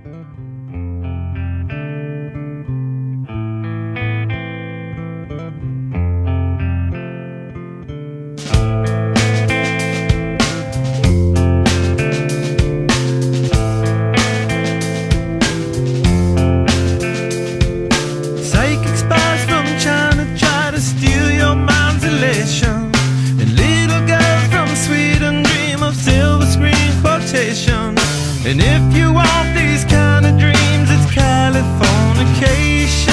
And if you want these kind of dreams, it's Californication.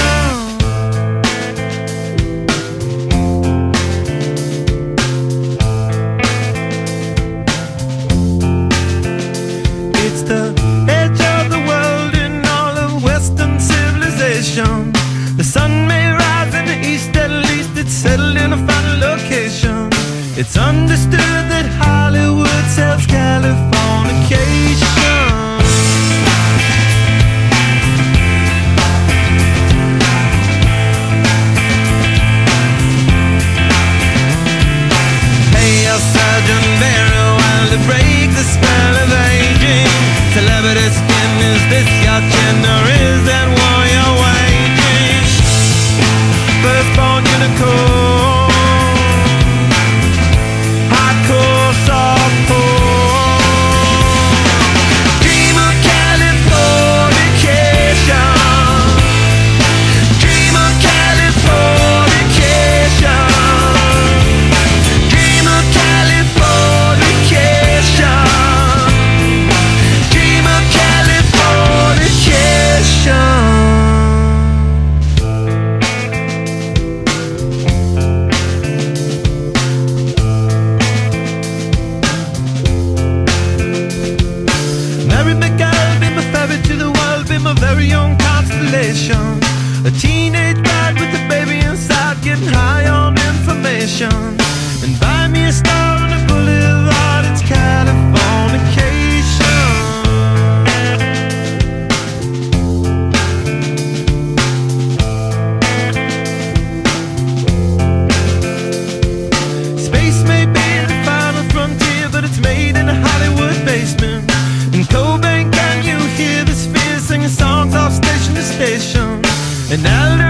It's the edge of the world in all of Western civilization. The sun may rise in the east, at least it's settled in a final location. It's understood that Hollywood sells Californication. Sergeant Barry, while to break the spell of aging. Celebrity skin, is this your chin, or is that war you're waging? Firstborn unicorn, hardcore softcore. Dream of Californication. Dream of Californication. Very young constellation, a teenage bride with a baby inside, getting high on information. And buy me a star on a boulevard, it's Californication. Space may be the final frontier, but it's made in a Hollywood basement. In Cobain, can you hear the sphere singing songs off station to station? And now